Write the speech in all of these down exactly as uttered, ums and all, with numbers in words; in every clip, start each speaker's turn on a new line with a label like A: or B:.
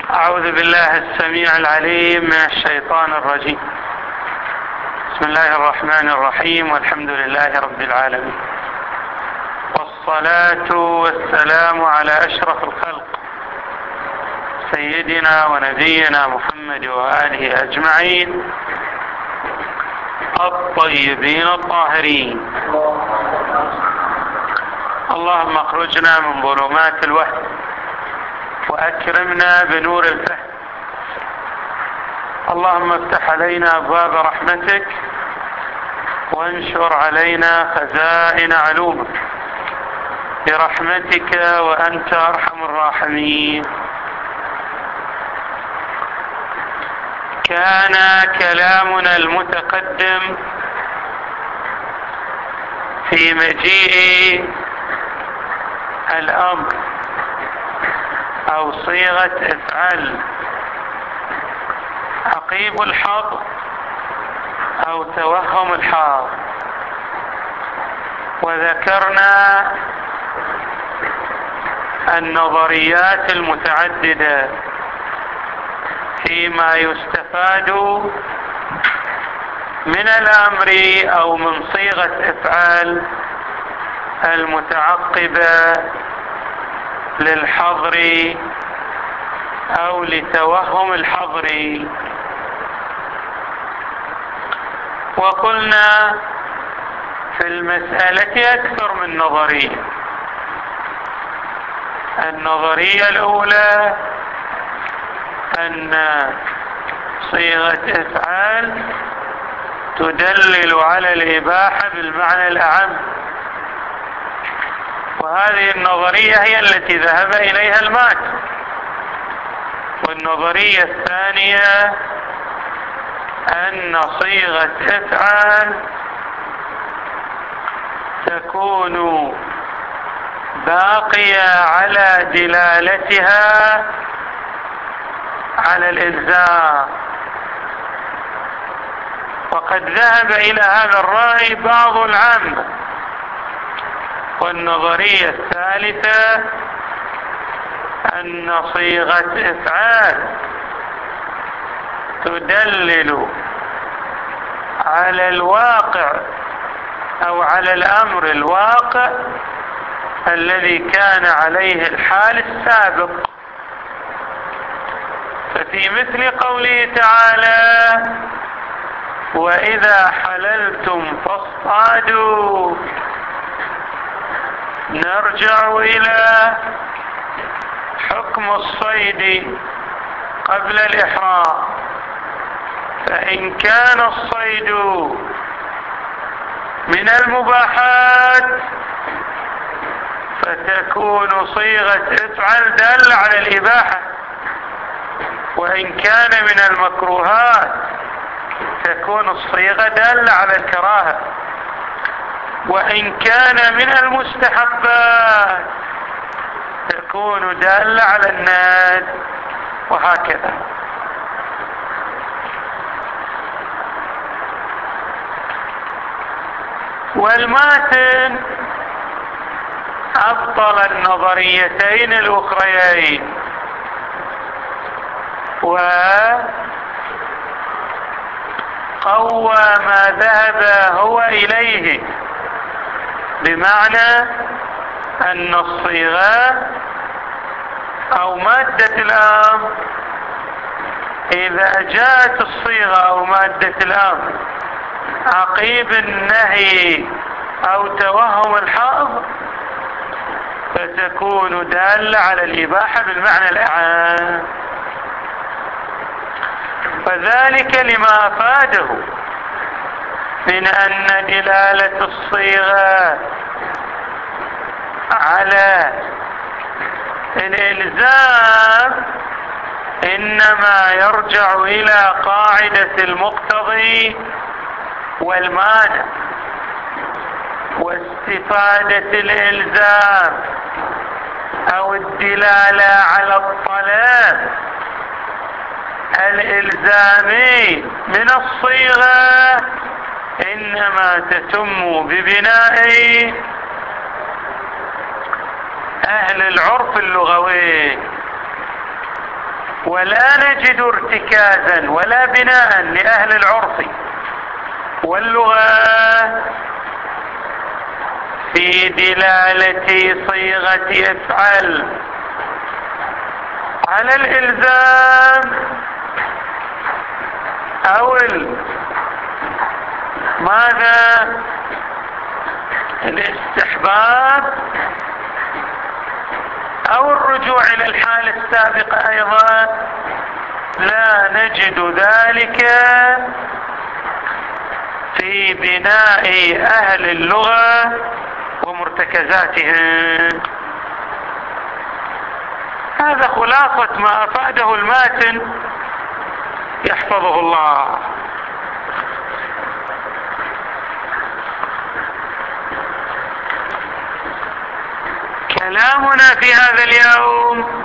A: أعوذ بالله السميع العليم من الشيطان الرجيم. بسم الله الرحمن الرحيم، والحمد لله رب العالمين، والصلاة والسلام على أشرف الخلق سيدنا ونبينا محمد وآله أجمعين الطيبين الطاهرين. اللهم اخرجنا من ظلمات الوهم وأكرمنا بنور الفهم. اللهم افتح علينا أبواب رحمتك وانشر علينا خزائن علومك برحمتك وأنت أرحم الراحمين. كان كلامنا المتقدم في مجيء الأمر أو صيغة افعل عقيب الحظ أو توهم الحظ، وذكرنا النظريات المتعددة فيما يستفاد من الأمر أو من صيغة افعال المتعقبة للحظر أو لتوهم الحظر. وقلنا في المسألة أكثر من نظرية. النظرية الأولى أن صيغة افعال تدلل على الإباحة بالمعنى الأعم، وهذه النظرية هي التي ذهب إليها المات. والنظرية الثانية أن صيغة افعال تكون باقية على دلالتها على الإلزام، وقد ذهب إلى هذا الرأي بعض العامة. والنظرية الثالثة أن صيغة افعال تدلل على الواقع أو على الأمر الواقع الذي كان عليه الحال السابق. ففي مثل قوله تعالى: وإذا حللتم فاصطادوا، نرجع إلى حكم الصيد قبل الإحرام. فإن كان الصيد من المباحات فتكون صيغة افعل دل على الإباحة، وإن كان من المكروهات تكون الصيغة دل على الكراهة، وإن كان من المستحبات تكون دالة على الندب، وهكذا. والماتن أبطل النظريتين الأخريين وقوى ما ذهب هو إليه، بمعنى أن الصيغة أو مادة الأمر إذا جاءت الصيغة أو مادة الأمر عقيب النهي أو توهم الحظر فتكون دالة على الإباحة بالمعنى الأعم. فذلك لما أفاده من أن دلالة الصيغة على الإلزام إنما يرجع إلى قاعدة المقتضي والمانع، واستفادة الإلزام أو الدلالة على الطلب الإلزامي من الصيغة إنما تتم ببناء أهل العرف اللغوي. ولا نجد ارتكازا ولا بناء لأهل العرف واللغة في دلالة صيغة افعل على الإلزام أو ماذا الاستحباب أو الرجوع إلى الحالة السابقة أيضا، لا نجد ذلك في بناء أهل اللغة ومرتكزاتهم. هذا خلاصة ما أفاده الماتن يحفظه الله. كلامنا في هذا اليوم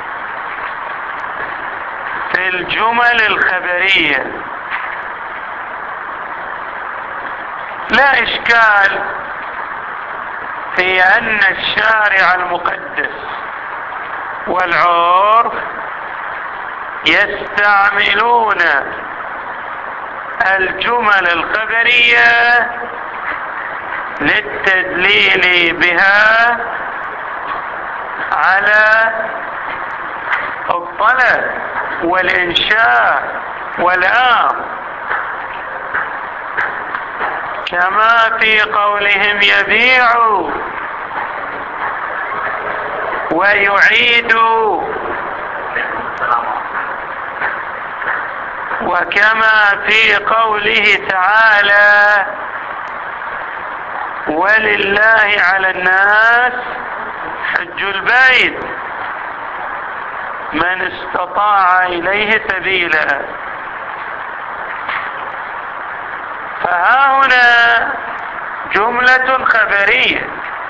A: في الجمل الخبرية. لا إشكال في أن الشارع المقدس والعرف يستعملون الجمل الخبرية للتدليل بها على الطلب والإنشاء والأمر، كما في قولهم يبيع ويعيد، وكما في قوله تعالى ولله على الناس حج البيت من استطاع إليه سبيلا. فها هنا جملة خبرية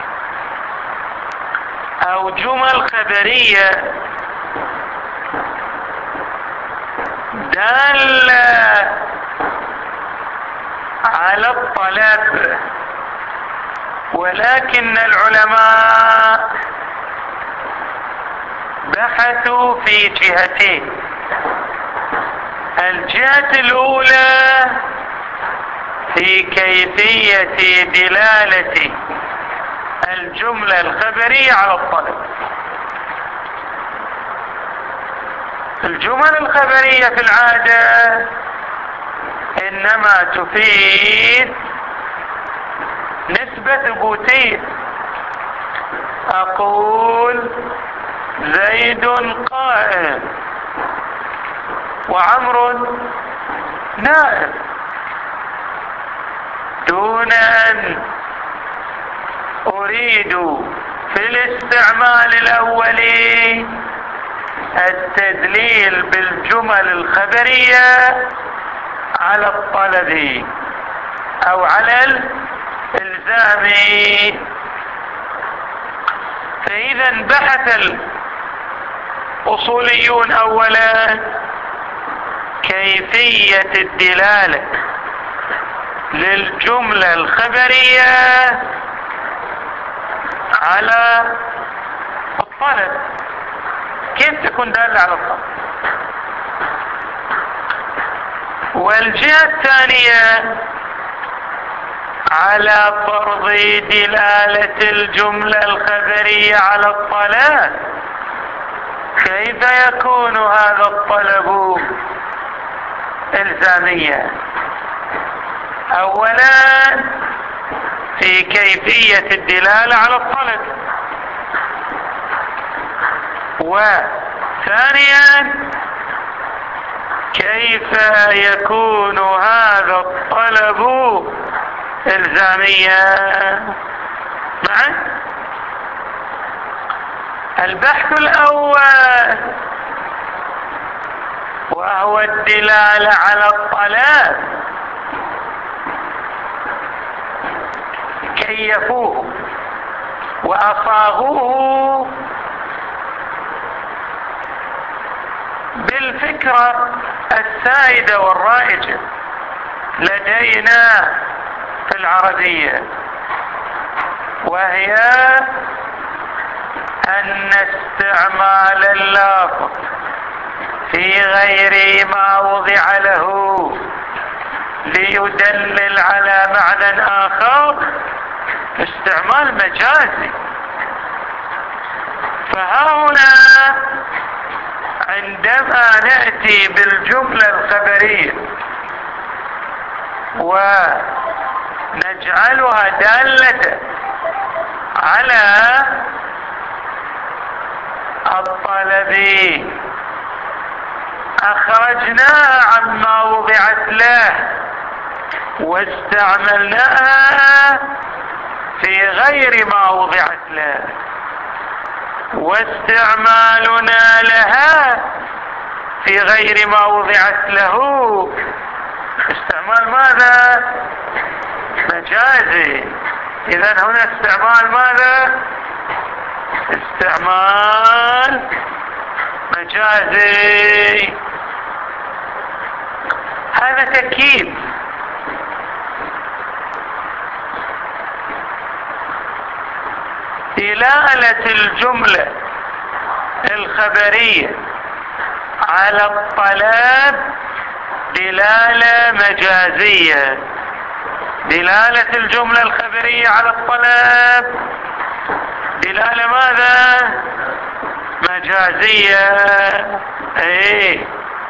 A: أو جمل خبرية دالة على الطلب، ولكن العلماء بحثوا في جهتين. الجهة الأولى في كيفية دلالة الجملة الخبرية على الطلب. الجمل الخبرية في العادة إنما تفيد نسبة ثبوتية. أقول زيد قائم وعمر نائم، دون أن أريد في الاستعمال الأولي التدليل بالجمل الخبرية على الطلب أو على الإلزام. فإذا بحث الأصوليون أولا كيفية الدلالة للجملة الخبرية على الطلب، كيف تكون دالة على الطلب. والجهة الثانية على فرض دلالة الجملة الخبرية على الطلب، كيف يكون هذا الطلب إلزاميا. أولا في كيفية الدلالة على الطلب، وثانيا كيف يكون هذا الطلب إلزاميا. معا البحث الأول وهو الدلالة على الطلب كيفوه وأصاغوه بالفكرة السائدة والرائجة لدينا في العربية، وهي أن استعمال اللفظ في غير ما وضع له ليدلل على معنى آخر استعمال مجازي. فهنا عندما نأتي بالجملة الخبرية ونجعلها دالة على الطلب أخرجناها عما وضعت له واستعملناها في غير ما وضعت له، واستعمالنا لها في غير ما وضعت له استعمال ماذا؟ مجازي. إذن هنا استعمال ماذا؟ استعمال مجازي. هذا تأكيد. دلالة الجملة الخبرية على الطلب دلالة مجازية. دلالة الجملة الخبرية على الطلب دلالة ماذا؟ مجازية. ايه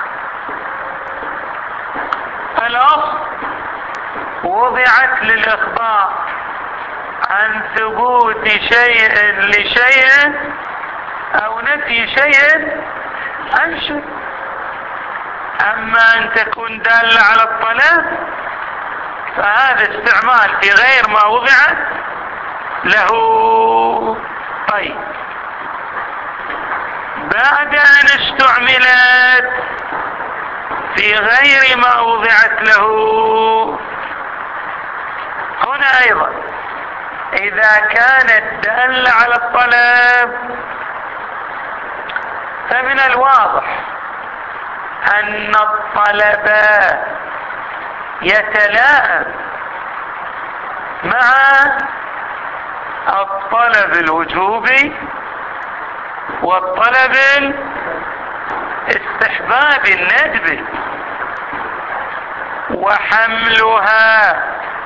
A: الأصل وضعت للإخبار عن ثبوت شيء لشيء أو نفي شيء عن شيء. أما أن تكون دالة على الطلب فهذا استعمال في غير ما وضعت له. طيب، بعد أن استعملت في غير ما وضعت له هنا أيضا إذا كانت دالة على الطلب فمن الواضح أن الطلب يتلائم مع الطلب الوجوبي والطلب الاستحباب الندبي، وحملها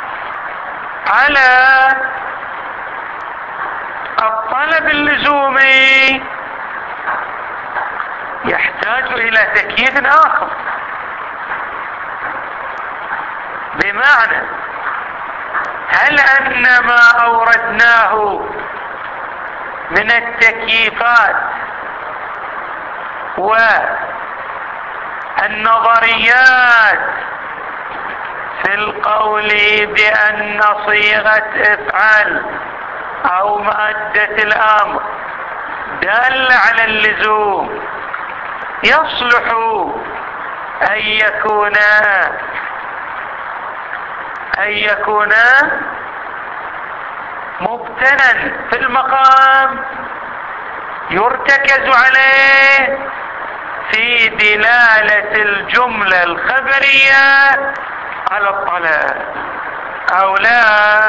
A: على الطلب اللزومي يحتاج إلى تكييف آخر. بمعنى هل أن ما أوردناه من التكييفات والنظريات في القول بأن صيغة افعل أو مادة الأمر دال على اللزوم يصلح أن يكون أن يكون مبتنى في المقام يرتكز عليه في دلالة الجملة الخبرية على الطلب أو لا؟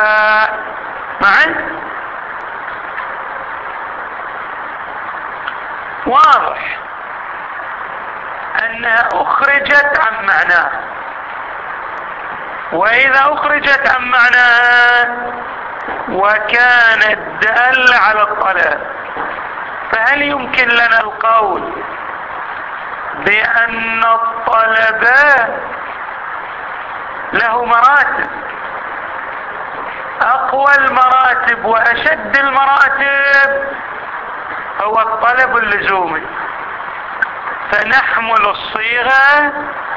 A: معا واضح أنها أخرجت عن معناه، وإذا أخرجت عن معناه وكانت دالة على الطلب فهل يمكن لنا القول بأن الطلب له مراتب؟ أقوى المراتب وأشد المراتب هو الطلب اللزومي، فنحمل الصيغة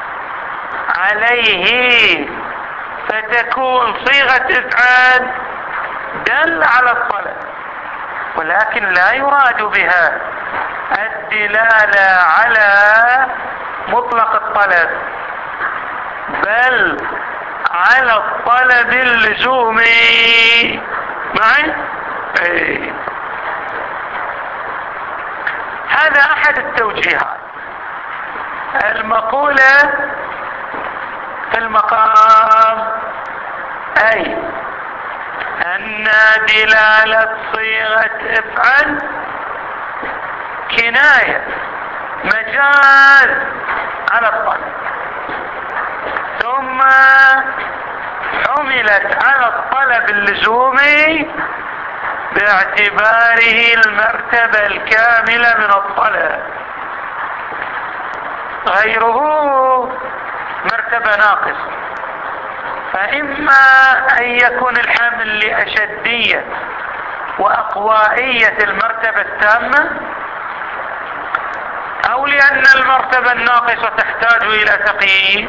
A: عليه فتكون صيغة افعال دل على الطلب، ولكن لا يراد بها الدلالة على مطلق الطلب بل على الطلب اللزومي. معي؟ ايه. هذا احد التوجيهات. المقولة في المقام اي ان دلالة صيغة افعل كناية مجاز على الطلب، ثم حملت على الطلب اللزومي باعتباره المرتبة الكاملة من الطلب، غيره مرتبة ناقصة. فإما أن يكون الحمل لأشدية وأقوائية المرتبة التامة، أو لأن المرتبة الناقصة تحتاج إلى تقييد،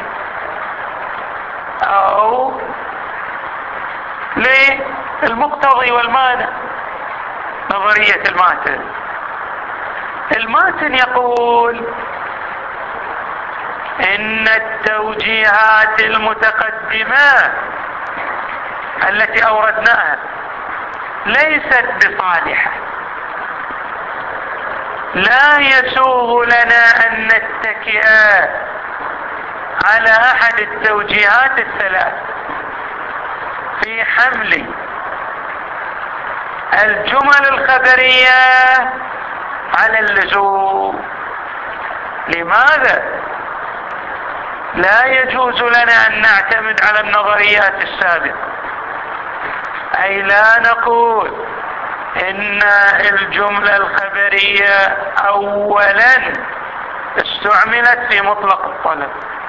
A: أو للمقتضي والمانع. نظرية الماتن الماتن يقول إن التوجيهات المتقدمة التي أوردناها ليست بصالحة، لا يسوغ لنا أن نتكئ على أحد التوجيهات الثلاث في حمل الجمل الخبرية على اللزوم. لماذا؟ لا يجوز لنا أن نعتمد على النظريات السابقة، أي لا نقول إن الجملة الخبرية أولا استعملت في مطلق الطلب،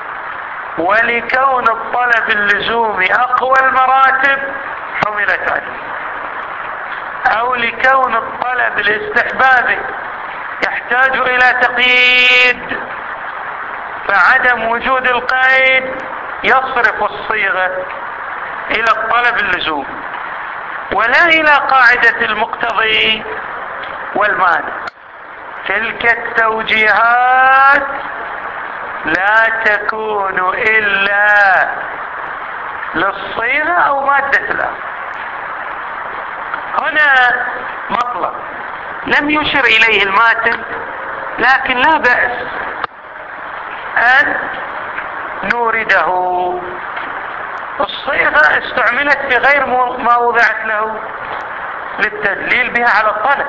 A: ولكون الطلب اللزومي أقوى المراتب حملت عليه، أو لكون الطلب الاستحبابي يحتاج إلى تقييد، فعدم وجود القيد يصرف الصيغة إلى الطلب اللزومي ولا إلى قاعدة المقتضي والمانع. تلك التوجيهات لا تكون إلا للصيغة أو مادة الأمر. هنا مطلب لم يشر إليه الماتن، لكن لا بأس أن نورده. الصيغة استعملت في غير ما وضعت له للتدليل بها على الطلب،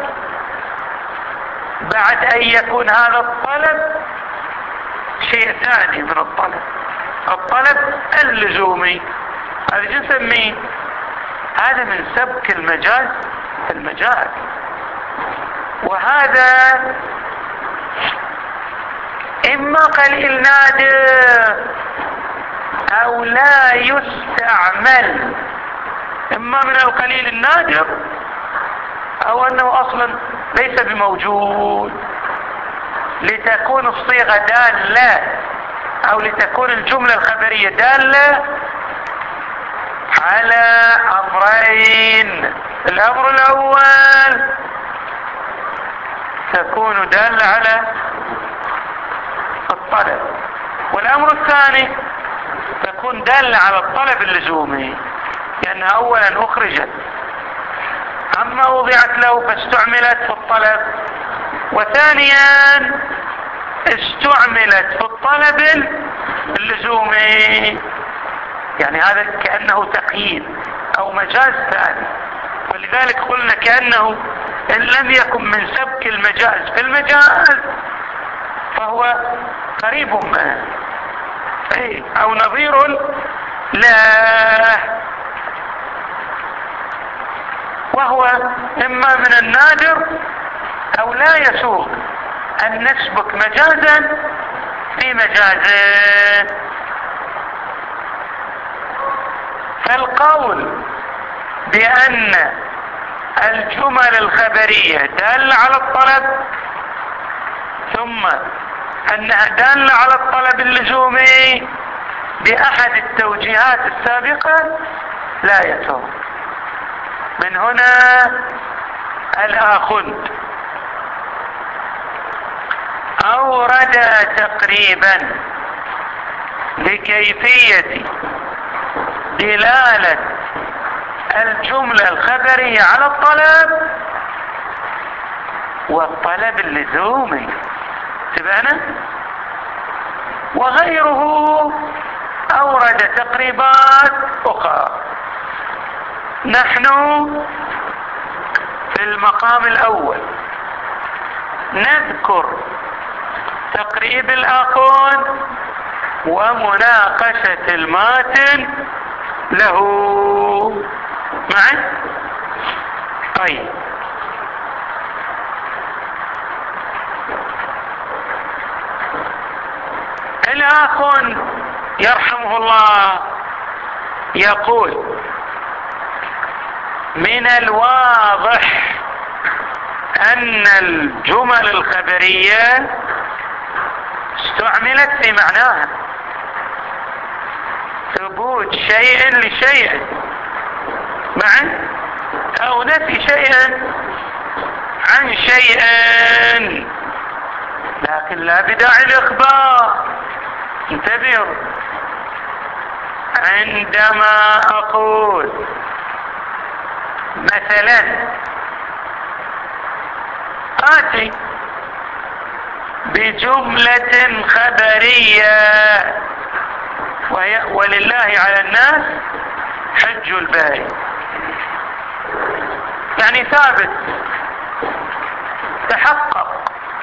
A: بعد أن يكون هذا الطلب شيء ثاني من الطلب، الطلب اللزومي. هذا شو نسميه؟ هذا من سبك المجاز في المجاز، وهذا إما قليل نادر أو لا يستعمل، إما من القليل النادر أو أنه أصلا ليس بموجود، لتكون الصيغة دالة أو لتكون الجملة الخبرية دالة على أمرين. الأمر الأول تكون دالة على الطلب، والأمر الثاني تكون دالة على الطلب اللزومي، لأنها أولا أخرجت عما وضعت له فاستعملت في الطلب، وثانيا استعملت في الطلب اللزومي، يعني هذا كأنه تقييد أو مجاز ثاني. ولذلك قلنا كأنه إن لم يكن من سبك المجاز في المجاز فهو قريب منه أو نظير له، وهو إما من النادر أو لا يسوغ أن نسبك مجازا في مجازه. فالقول بأن الجمل الخبرية دالة على الطلب ثم أنها دالة على الطلب اللزومي بأحد التوجيهات السابقة لا يسوغ. من هنا الآخذ أورد تقريبا لكيفية دلالة الجملة الخبرية على الطلب والطلب اللزومي تبعنا، وغيره أورد تقريبات أخرى. نحن في المقام الأول نذكر تقريب الآخون ومناقشة الماتن له معي. طيب الآخون يرحمه الله يقول من الواضح أن الجمل الخبرية استعملت في معناها ثبوت شيء لشيء معا أو نفي شيء عن شيء، لكن لا بداعي الإخبار. انتبهوا، عندما أقول مثلا آتي بجملة خبرية وهي ولله على الناس حج البيت، يعني ثابت تحقق،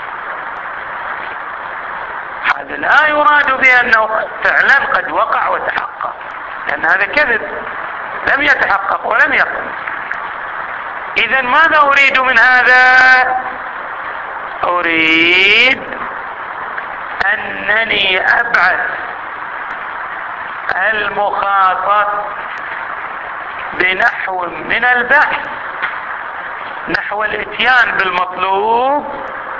A: هذا لا يراد بأنه فعلا قد وقع وتحقق، لأن هذا كذب لم يتحقق ولم يقع. إذا ماذا أريد من هذا؟ أريد أنني أبعث المخاطب بنحو من البحث نحو الاتيان بالمطلوب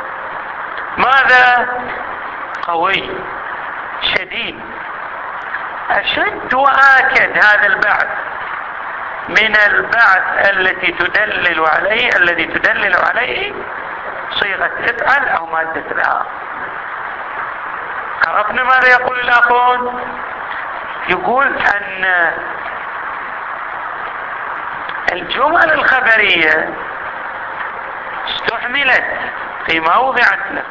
A: ماذا؟ قوي شديد، أشد وآكد هذا البعث من البعث التي تدلل عليه الذي تدلل عليه صيغة افعل أو مادة الآن. عرفنا ماذا يقول الآخون؟ يقول أن الجمل الخبرية استحملت فيما وضعت له،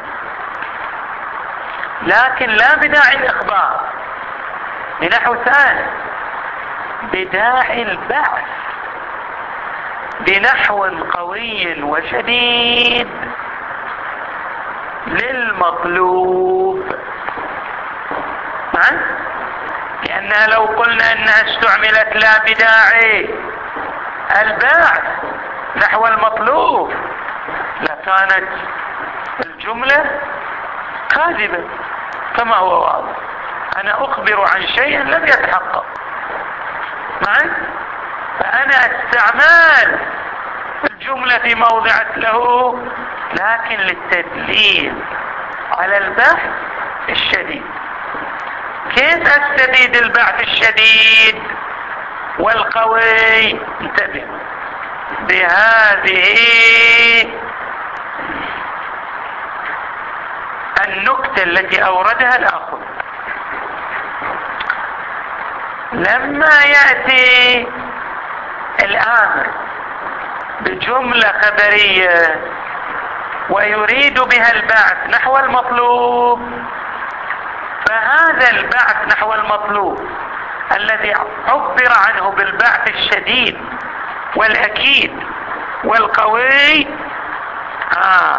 A: لكن لا بداعي الإخبار بنحو ثاني، بداعي البعث بنحو قوي وشديد للمطلوب. معا؟ لأنها لو قلنا أنها استعملت لا بداعي البعث نحو المطلوب لكانت الجملة كاذبة كما هو واضح. أنا أخبر عن شيء لم يتحقق، معا؟ فأنا استعمال الجملة في موضعت له لكن للتدليل على البحث الشديد. كيف أستفيد البحث الشديد والقوي؟ انتبه بهذه النكتة التي أوردها الآخر. لما يأتي الآمر بجملة خبرية ويريد بها البعث نحو المطلوب، فهذا البعث نحو المطلوب الذي عبر عنه بالبعث الشديد والأكيد والقوي آه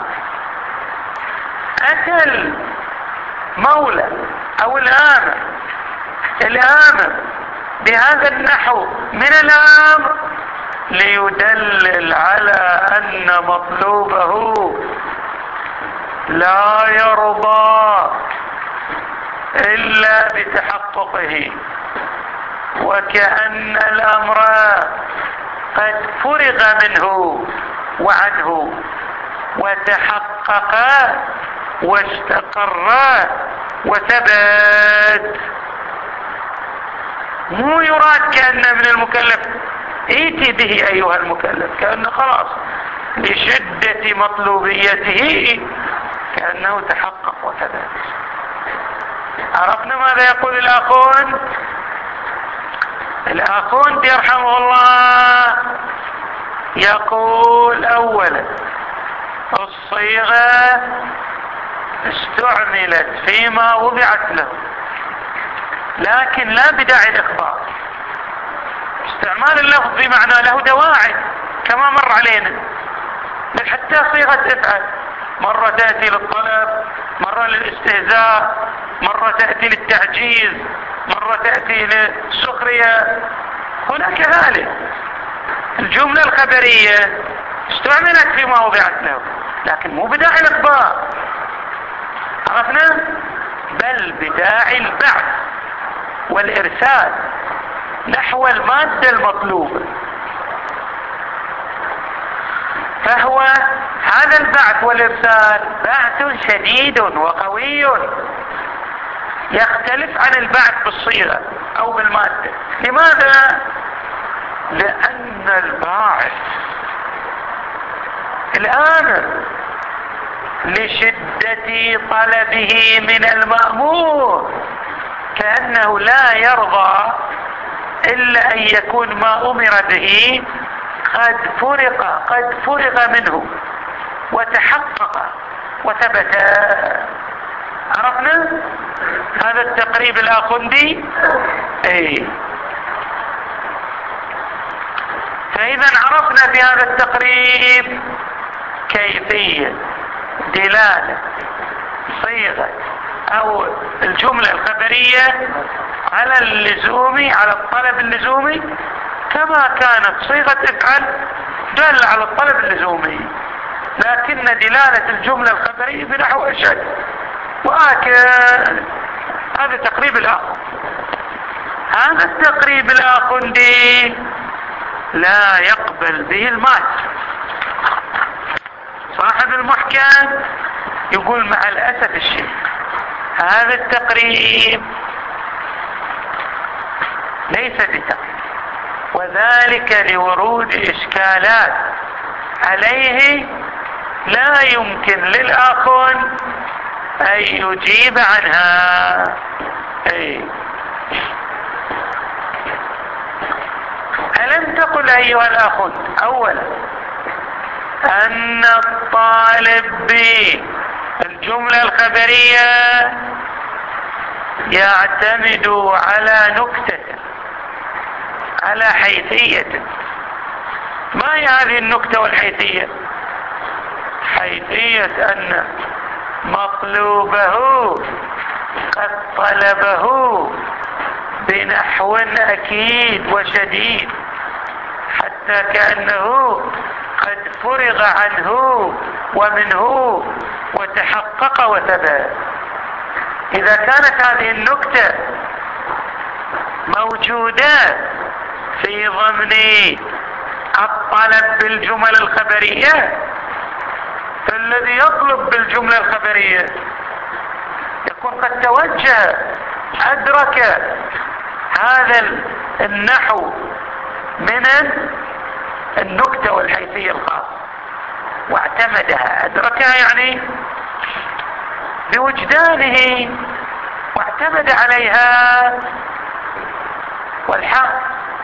A: أتى المولى أو الآمر الآمر بهذا النحو من الأمر ليدلل على أن مطلوبه لا يرضى إلا بتحققه، وكأن الأمر قد فرغ منه وعنه وتحقق واستقر وثبت. مو يراد كأن من المكلف ائتي به أيها المكلف، كأنه خلاص لشدة مطلوبيته كأنه تحقق وثبت. عرفنا ماذا يقول الآخون؟ الآخون يرحمه الله يقول أولا الصيغة استعملت فيما وضعت له لكن لا بداعي الإخبار. استعمال اللفظ بمعنى له دواعي كما مر علينا، بل حتى صيغة افعل مرة تأتي للطلب مرة للاستهزاء، مرة تأتي للتعجيز، مرة تأتي للسخرية. هنا كذلك الجملة الخبرية استعملت فيما وضعت له، لكن مو بداعي الإخبار، عرفنا؟ بل بداعي البعث والإرسال نحو المادة المطلوبة. فهو هذا البعث والإرسال بعث شديد وقوي يختلف عن البعث بالصيغة أو بالمادة. لماذا؟ لأن الباعث الآمر لشدة طلبه من المأمور كأنه لا يرضى إلا أن يكون ما أمر به قد فرق قد فرغ منه وتحقق وثبت. عرفنا هذا التقريب الآخندي؟ اي. فإذا عرفنا في هذا التقريب كيفية دلالة صيغة أو الجملة الخبرية على اللزوم، على الطلب اللزومي، كما كانت صيغة افعل دالة على الطلب اللزومي، لكن دلالة الجملة الخبرية بنحو أشد. وهكذا هذا تقريب الآخر. هذا التقريب الآخندي لا يقبل به المات. صاحب المحكم يقول مع الأسف الشيء هذا التقريب ليس بتقريب، وذلك لورود إشكالات عليه لا يمكن للآخر أن يجيب عنها. أي. ألم تقل أيها الأخ أولا أن الطالب بالجملة الخبرية يعتمد على نكتة، على حيثية. ما هي هذه النكتة والحيثية؟ حيثية أن مطلوبه قد طلبه بنحو أكيد وشديد حتى كأنه قد فرغ عنه ومنه وتحقق وثبت. إذا كانت هذه النكتة موجودة في ضمن الطلب بالجمل الخبرية، فالذي يطلب بالجملة الخبرية يكون قد توجه، أدرك هذا النحو من النكتة والحيثية الخاصة واعتمدها. أدركها يعني بوجدانه واعتمد عليها. والحق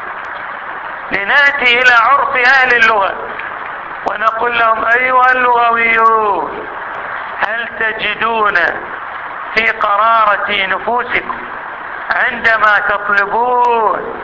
A: لنأتي إلى عرف أهل اللغة ونقول لهم أيها اللغويون هل تجدون في قرارة نفوسكم عندما تطلبون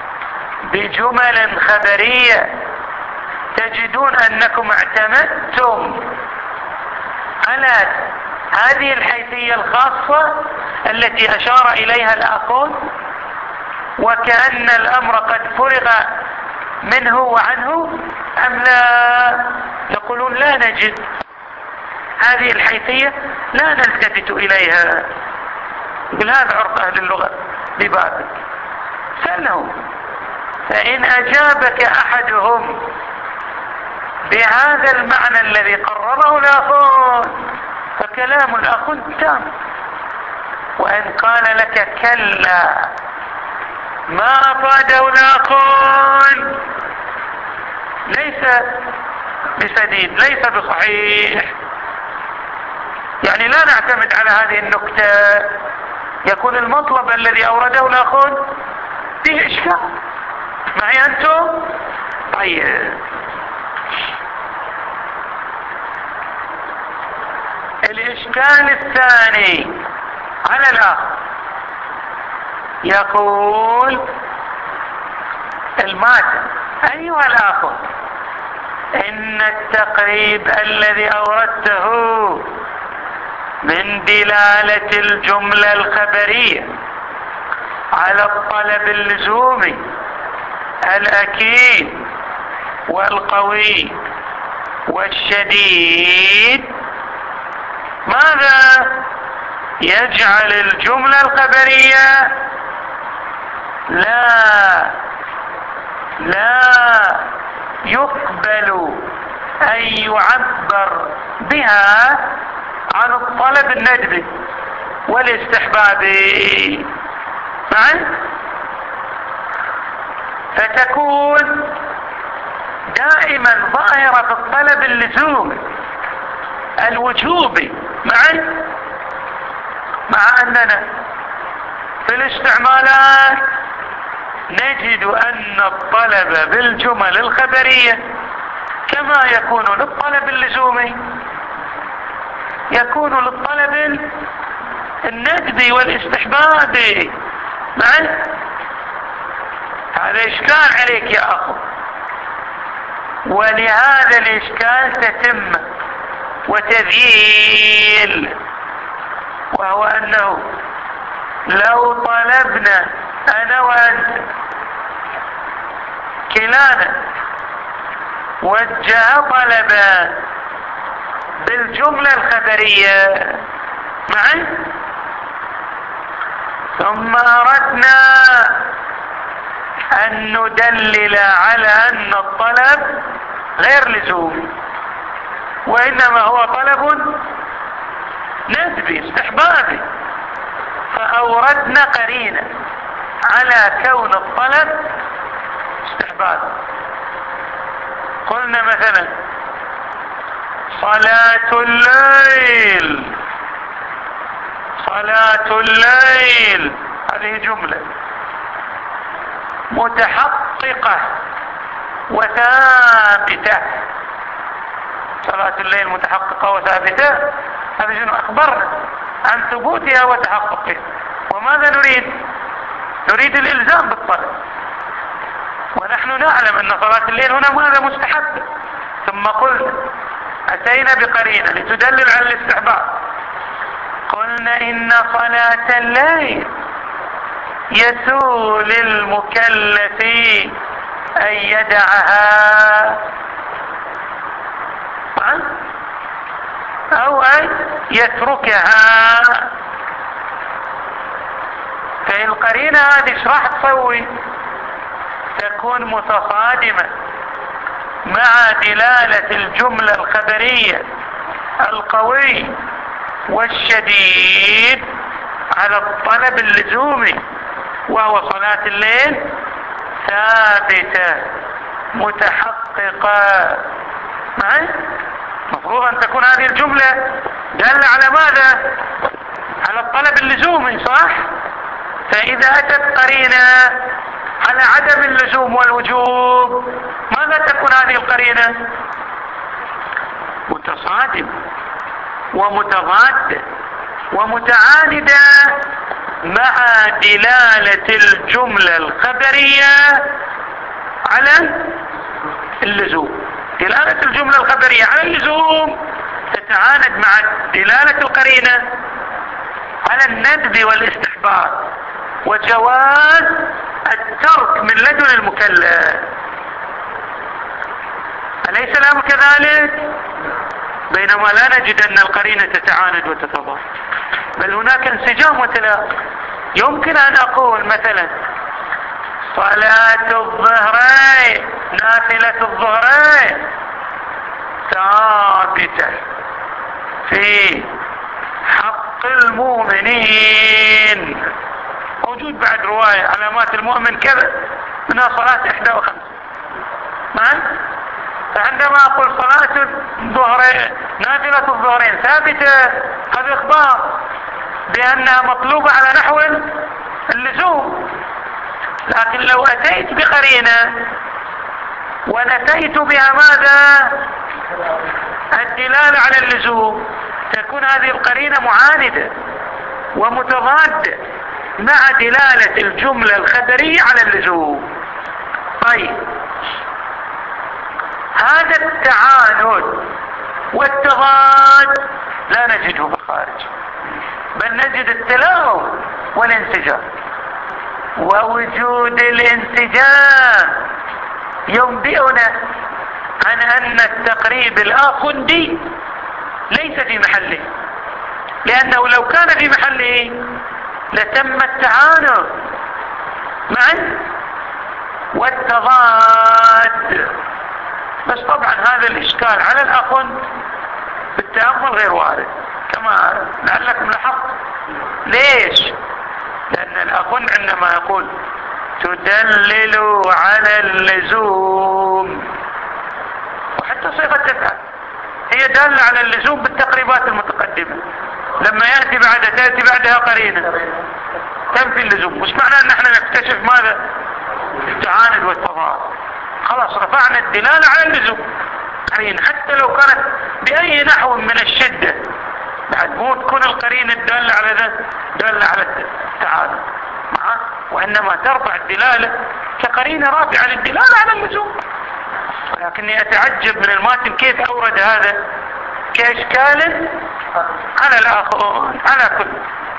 A: بجمل خبرية تجدون أنكم اعتمدتم على هذه الحيثية الخاصة التي أشار إليها الآخون، وكأن الأمر قد فرغ منه وعنه، أم لا؟ يقولون لا نجد هذه الحيثية، لا نلتفت إليها. يقول هذا عرف أهل اللغة ببابك. سألهم، فإن أجابك أحدهم بهذا المعنى الذي قرره الآخون فكلام الآخون تام، وإن قال لك كلا ما أفاده الآخون ليس بسديد، ليس بصحيح، يعني لا نعتمد على هذه النكتة، يكون المطلب الذي أورده الآخون فيه إشكال. معي أنتم؟ طيب، الإشكال الثاني على الآخر يقول الماتن أيها الآخر إن التقريب الذي أوردته من دلالة الجملة الخبرية على الطلب اللزومي الأكيد والقوي والشديد، ماذا يجعل الجملة الخبرية لا لا يقبل أن يعبر بها عن الطلب الندبي والاستحبابي معا، فتكون دائما ظاهرة في الطلب اللزومي الوجوبي معا، مع أننا في الاستعمالات نجد أن الطلب بالجمل الخبرية كما يكون للطلب اللزومي يكون للطلب الندبي والاستحبابي معا. هذا إشكال عليك يا أخو، ولهذا الإشكال تتم وتذييل، وهو أنه لو طلبنا أنا وأنت كلانا وجه طلبا بالجملة الخبرية معي، ثم أردنا أن ندلل على أن الطلب غير لزومي وإنما هو طلب ندبي استحبابي، فأوردنا قرينة على كون الطلب استحبابي. قلنا مثلا صلاة الليل، صلاة الليل هذه جملة متحققة وثابتة. صلاة الليل متحققة وثابتة، هذا شنو؟ أخبرنا عن ثبوتها وتحققها. وماذا نريد؟ نريد الإلزام بالطلب، ونحن نعلم أن صلاة الليل هنا ماذا؟ مستحب. ثم قلنا أتينا بقرينة لتدلل على الاستحباب، قلنا إن صلاة الليل يسول المكلف أن يدعها أو أن يتركها. فالقرينة هذه ايش راح تسوي؟ تكون متصادمة مع دلالة الجملة الخبرية القوي والشديد على الطلب اللزومي، وهو صلاة الليل ثابتة متحققة معي. مفروض أن تكون هذه الجملة دالة على ماذا؟ على الطلب اللزومي، صح؟ فإذا أتت قرينة على عدم اللزوم والوجوب، ماذا تكون هذه القرينة؟ متصادمة ومتضادة ومتعاندة مع دلالة الجملة الخبرية على اللزوم. دلالة الجملة الخبرية على اللزوم تتعاند مع دلالة القرينة على الندب والاستحباب وجواز الترك من لدن المكلف. أليس الأمر كذلك؟ بينما لا نجد أن القرينة تتعاند وتتضاد، بل هناك انسجام وتلاقي. يمكن أن أقول مثلا صلاة الظهرين، نافلة الظهرين ثابتة في حق المؤمنين، موجود بعد رواية علامات المؤمن كذا منها صلاة إحدى وخمسة. فعندما أقول صلاة الظهرين، نافلة الظهرين ثابتة، هذا إخبار بأنها مطلوبة على نحو اللزوم. لكن لو أتيت بقرينة ونتيت بها ماذا؟ الدلالة على اللزوم، تكون هذه القرينة معاندة ومتضادة مع دلالة الجملة الخبرية على اللزوم. طيب، هذا التعاند والتضاد لا نجده في الخارج، بل نجد التلاؤم والانسجام. ووجود الانسجام ينبئنا عن أن التقريب الآخندي ليس في محله، لأنه لو كان في محله لتم التعانق معا والتضاد. بس طبعا هذا الإشكال على الآخند بالتأمل غير وارد كما لعلكم لاحظتم. ليش؟ لأن الآخند عندما يقول تدلل على اللزوم، وحتى صيغة تفعل هي دالة على اللزوم بالتقريبات المتقدمة، لما يأتي بعدها تأتي بعدها قرينة تنفي اللزوم. مش معنى ان احنا نكتشف ماذا؟ التعاند والتضاد. خلاص رفعنا الدلالة على اللزوم قرينة، حتى لو كانت بأي نحو من الشدة، بعد مو تكون القرينة الدالة على ذا دالة على التعاند، وإنما ترفع الدلالة كقرينة رافعة للدلالة على اللزوم. ولكني أتعجب من الماتن كيف أورد هذا كإشكال على الآخرون على كل،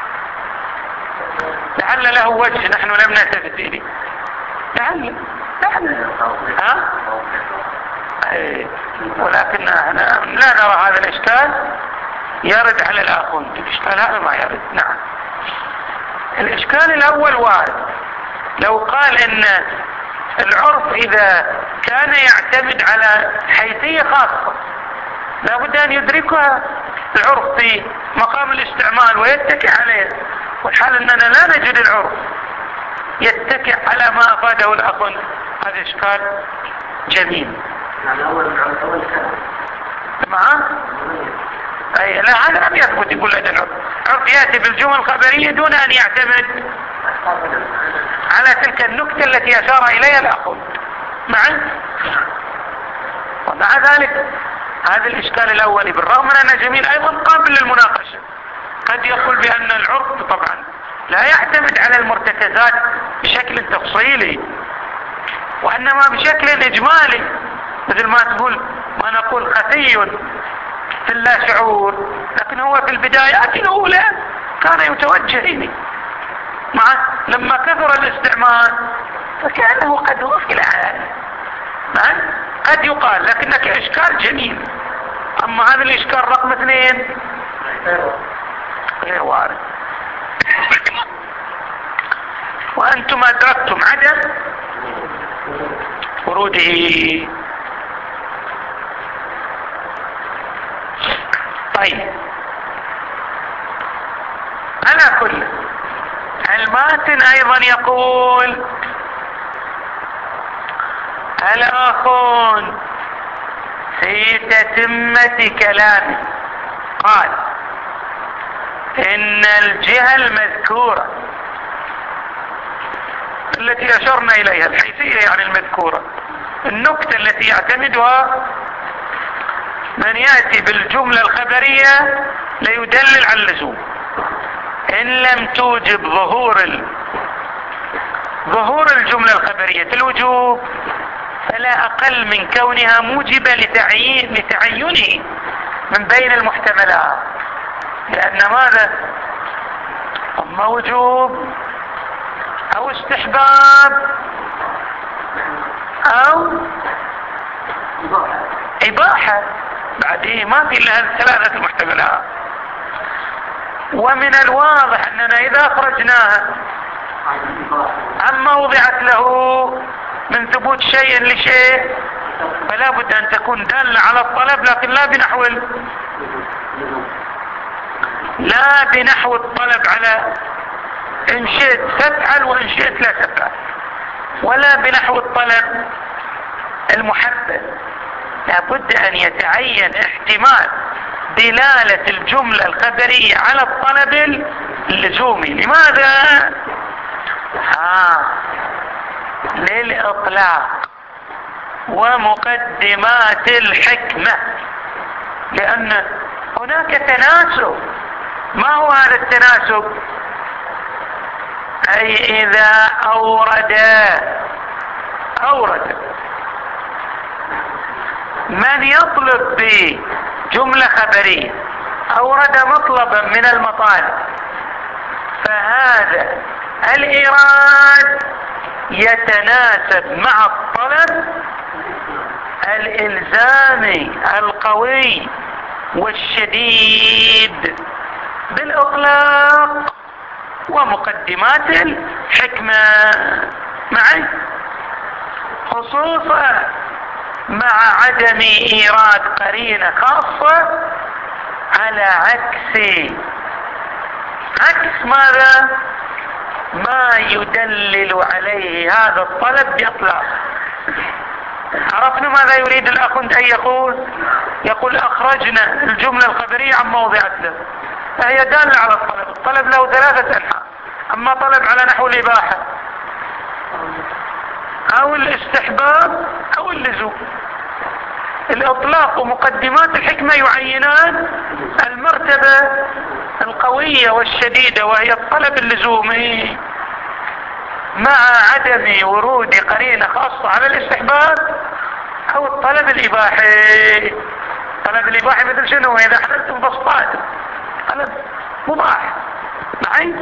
A: لعل له وجه نحن لم نلتفت إليه، لعل لعل ها أي. ولكن احنا لا نرى هذا الإشكال يرد على الآخرون، الإشكال هذا ما يرد. نعم، الإشكال الأول وارد. لو قال إن العرف إذا كان يعتمد على حيثية خاصة لابد أن يدركها العرف في مقام الاستعمال ويتكئ عليه، والحال أننا لا نجد العرف يتكئ على ما أفاده الأخن. هذا إشكال جميل.
B: يعني أول أول كلام
A: معه أي لا، هذا لم يثبت. يقول هذا العرف عرف يأتي بالجمل الخبرية دون أن يعتمد على تلك النكتة التي أشار إليها الأخن معه. ومع ذلك هذا الإشكال الأولي بالرغم من أن جميل أيضا قابل للمناقشة. قد يقول بأن العرف طبعا لا يعتمد على المرتكزات بشكل تفصيلي، وإنما بشكل إجمالي، مثل ما تقول ما نقول خفي في اللا شعور، لكن هو في البدايات الأولى كان يتوجه إليه. مع لما كثر الاستعمال فكأنه قد وصل على قد يقال، لكنك إشكال جميل. أما هذا الإشكال رقم اثنين غير وارد. وأنتم أدركتم عدم وروده. طيب، على كل الماتن أيضا يقول الآخون في تتمة كلامه قال إن الجهة المذكورة التي أشرنا إليها، الحيثية يعني المذكورة، النكتة التي يعتمدها من يأتي بالجملة الخبرية ليدلل على اللزوم، إن لم توجب ظهور ال... ظهور الجملة الخبرية الوجوب فلا أقل من كونها موجبة لتعيين لتعينه من بين المحتملات. لأن ماذا؟ أما وجوب أو استحباب أو إباحة بعدين ما في إلا ثلاثة محتملات. ومن الواضح أننا إذا أخرجناها عما وضعت له من ثبوت شيء لشيء فلا بد أن تكون دالة على الطلب، لكن لا بنحو لا بنحو الطلب على إن شئت تفعل وإن شئت لا تفعل، ولا بنحو الطلب المحبب. لا بد أن يتعين احتمال دلالة الجملة الخبرية على الطلب اللزومي. لماذا؟ آه للإطلاق ومقدمات الحكمة، لأن هناك تناسب. ما هو هذا التناسب؟ أي إذا أورد أورد من يطلب بجملة خبرية أورد مطلبا من المطالب، فهذا الإيراد يتناسب مع الطلب الإلزامي القوي والشديد بالإطلاق ومقدمات الحكمة معي، خصوصا مع عدم إيراد قرينة خاصة على عكس عكس ماذا؟ ما يدلل عليه هذا الطلب بإطلاق. عرفنا ماذا يريد الأخ أن يقول؟ يقول أخرجنا الجملة الخبرية عما وضعت له، فهي دالة على الطلب. الطلب له ثلاثة أنحاء: أما طلب على نحو الإباحة أو الاستحباب أو اللزوم. الإطلاق ومقدمات الحكمة يعينان المرتبة القوية والشديدة، وهي الطلب اللزومي، مع عدم ورود قرينة خاصة على الاستحباب أو الطلب الإباحي. الطلب الإباحي مثل شنو؟ إذا حللتم بسطات طلب مباح معي.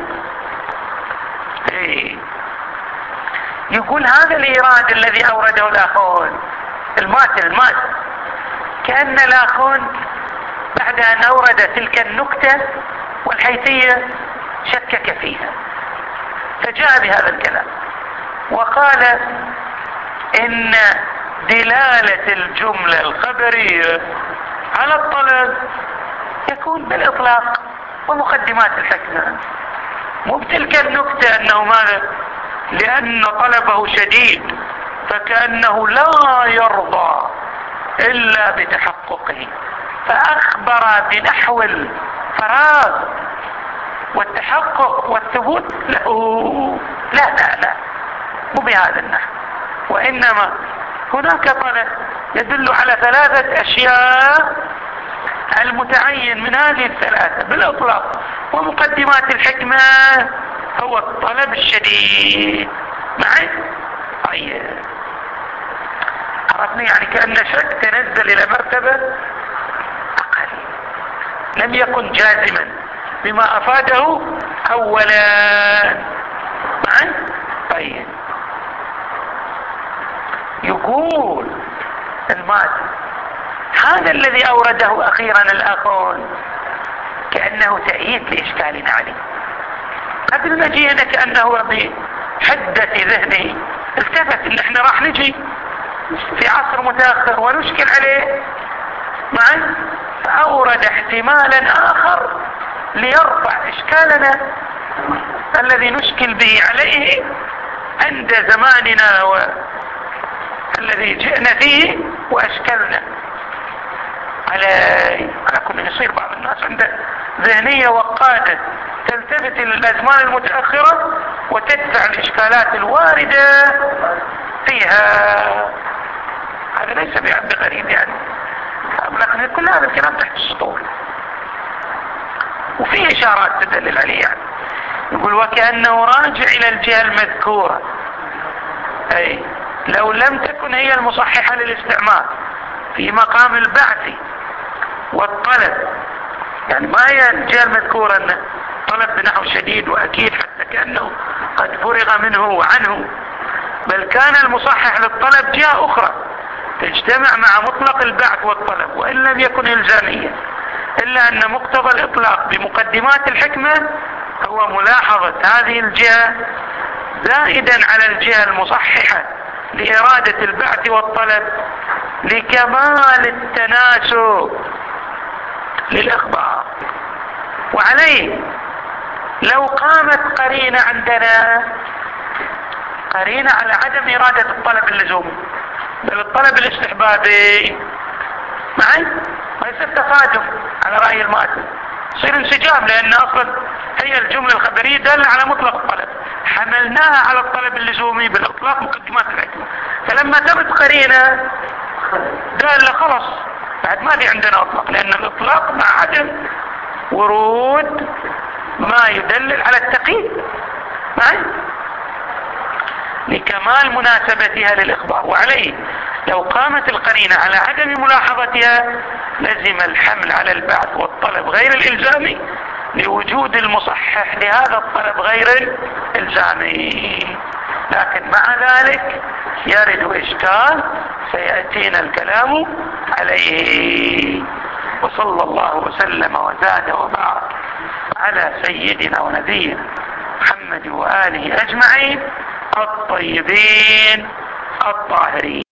A: إيه. يقول هذا الإيراد الذي أورده الآخون الماتن الماتن كأن الآخون بعد أن أورد تلك النكتة والحيثية شكك فيها، فجاء بهذا الكلام وقال إن دلالة الجملة الخبرية على الطلب يكون بالإطلاق ومقدمات الحكمة، مو بتلك النكتة أنه ماذا؟ لأن طلبه شديد فكأنه لا يرضى إلا بتحققه، فأخبر بنحو الفراغ والتحقق والثبوت له. لا لا لا، مو بهذا النحو، وإنما هناك طلب يدل على ثلاثة أشياء، المتعين من هذه الثلاثة بالإطلاق ومقدمات الحكمة هو الطلب الشديد معي. طيب عرفني، يعني كأن شك تنزل إلى مرتبة أقل، لم يكن جازما بما أفاده أولا معي. طيب يقول المادة هذا الذي أورده أخيرا الآخون كأنه تأييد لإشكالنا عليه. قبل ما جينا كأنه بحدة ذهنه التفت إن احنا راح نجي في عصر متأخر ونشكل عليه معي، فأورد احتمالا آخر ليرفع إشكالنا الذي نشكل به عليه عند زماننا والذي جئنا فيه وأشكلنا على على كل. يصير بعض الناس عنده ذهنية وقادة تلتفت إلى الأزمان المتأخرة وتدفع الإشكالات الواردة فيها. هذا ليس بغريب يعني، لكن كل هذا الكلام تحت السطور وفيه إشارات تدلل عليه. يعني يقول وكأنه راجع إلى الجهة المذكورة، أي لو لم تكن هي المصححة للاستعمال في مقام البعث والطلب، يعني ما هي الجهة المذكورة أن طلب بنحو شديد وأكيد حتى كأنه قد فرغ منه وعنه، بل كان المصحح للطلب جهة أخرى تجتمع مع مطلق البعث والطلب وإن لم يكن إلزاميا، إلا أن مقتضى الإطلاق بمقدمات الحكمة هو ملاحظة هذه الجهة زائدا على الجهة المصححة لإرادة البعث والطلب لكمال التناسب للإخبار. وعليه لو قامت قرينة عندنا قرينة على عدم إرادة الطلب اللزومي بل الطلب الاستحبابي معي، ويصير تصادم على رأي المؤلف، يصير انسجام، لأن أصلا هي الجملة الخبرية دالة على مطلق الطلب، حملناها على الطلب اللزومي بالإطلاق مقدمات الحكمة، فلما تمت قرينة دالة خلاص بعد ما في عندنا إطلاق، لأن الإطلاق مع عدم ورود ما يدلل على التقييد معي لكمال مناسبتها للإخبار. وعليه لو قامت القرينة على عدم ملاحظتها لزم الحمل على البعث والطلب غير الإلزامي لوجود المصحح لهذا الطلب غير الإلزامي. لكن مع ذلك يرد إشكال سيأتينا الكلام عليه. وصلى الله وسلم وزاد وبارك على سيدنا ونبينا محمد وآله أجمعين الطيبين الطاهرين.